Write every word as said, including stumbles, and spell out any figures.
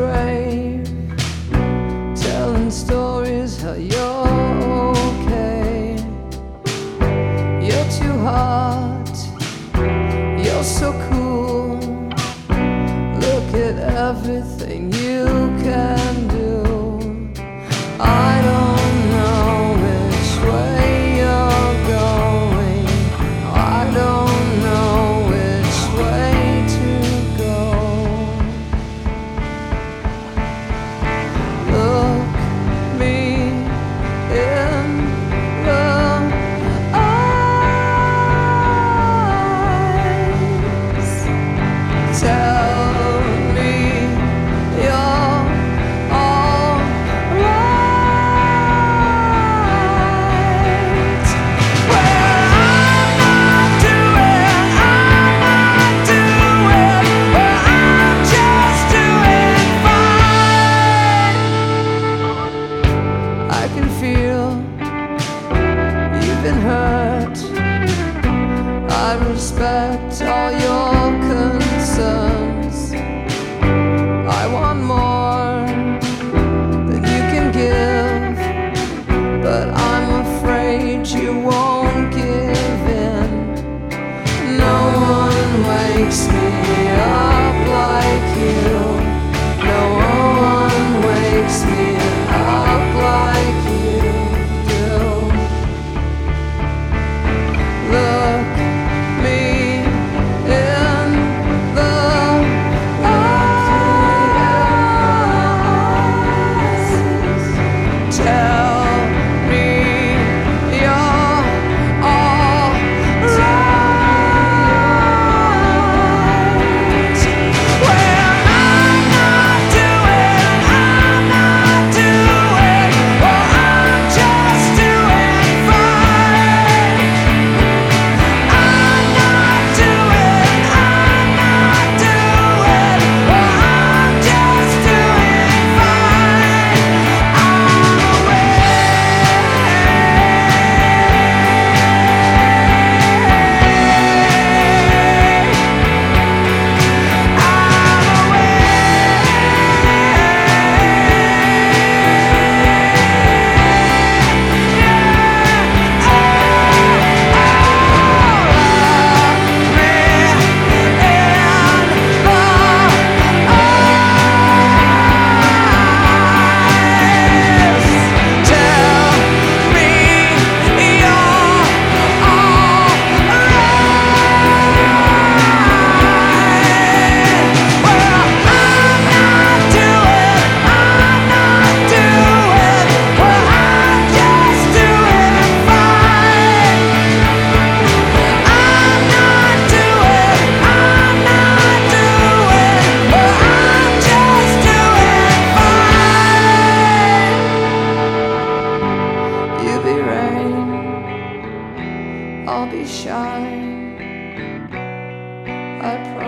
brave, telling stories how you're okay. You're too hot, you're so cool. Look at everything you can do. I don't know which way you're going. I don't know which way to go. Look me in the eyes. Tell me you're all right. Well, I'm not doing, I'm not doing, well, I'm just doing fine. I can feel you've been hurt. I respect all your concerns. I want more than you can give, but I'm afraid you won't give in. No one wakes me up like you. No one wakes me up like you do. Look me in the eyes. Tell me you're all right. Well, I'm not doing, I'm not doing, well, I'm just doing fine. I'm not doing, I'm not doing, well, I'm just doing fine. I'm I'll be shy, I promise.